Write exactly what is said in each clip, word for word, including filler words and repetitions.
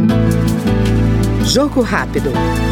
Jogo rápido.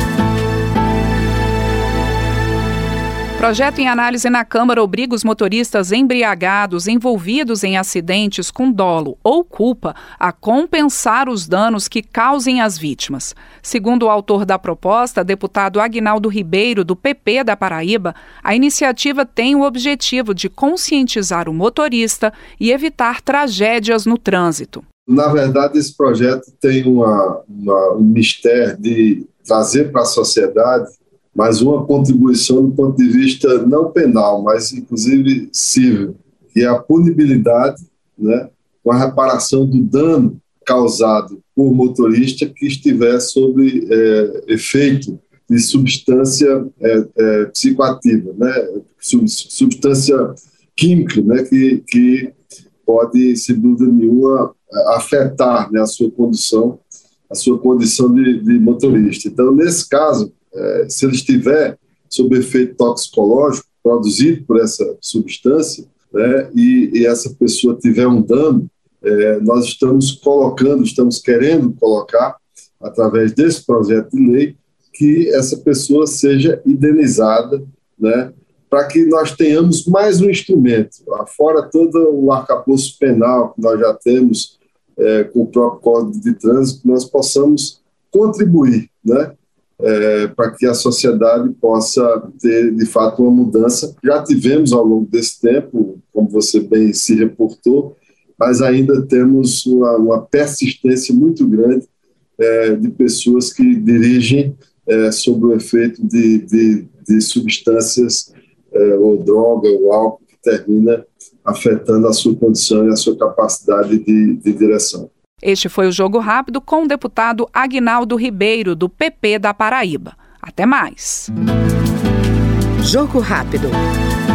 Projeto em análise na Câmara obriga os motoristas embriagados envolvidos em acidentes com dolo ou culpa a compensar os danos que causem às vítimas. Segundo o autor da proposta, deputado Aguinaldo Ribeiro, do P P da Paraíba, a iniciativa tem o objetivo de conscientizar o motorista e evitar tragédias no trânsito. Na verdade, esse projeto tem uma, uma, um mistério de trazer para a sociedade mais uma contribuição do ponto de vista não penal, mas inclusive civil, que é a punibilidade, né, com a reparação do dano causado por motorista que estiver sob é, efeito de substância é, é, psicoativa, né, sub, substância química, né, que, que pode, sem dúvida nenhuma, afetar, né, a sua condição, a sua condição de, de motorista. Então, nesse caso, É, se ele estiver sob efeito toxicológico produzido por essa substância, né, e, e essa pessoa tiver um dano, é, nós estamos colocando, estamos querendo colocar, através desse projeto de lei, que essa pessoa seja indenizada, né, para que nós tenhamos mais um instrumento, fora todo o arcabouço penal que nós já temos é, com o próprio Código de Trânsito, nós possamos contribuir, né, É, para que a sociedade possa ter, de fato, uma mudança. Já tivemos ao longo desse tempo, como você bem se reportou, mas ainda temos uma, uma persistência muito grande é, de pessoas que dirigem é, sob o efeito de, de, de substâncias é, ou droga ou álcool que termina afetando a sua condição e a sua capacidade de, de direção. Este foi o Jogo Rápido com o deputado Aguinaldo Ribeiro, do P P da Paraíba. Até mais. Jogo Rápido.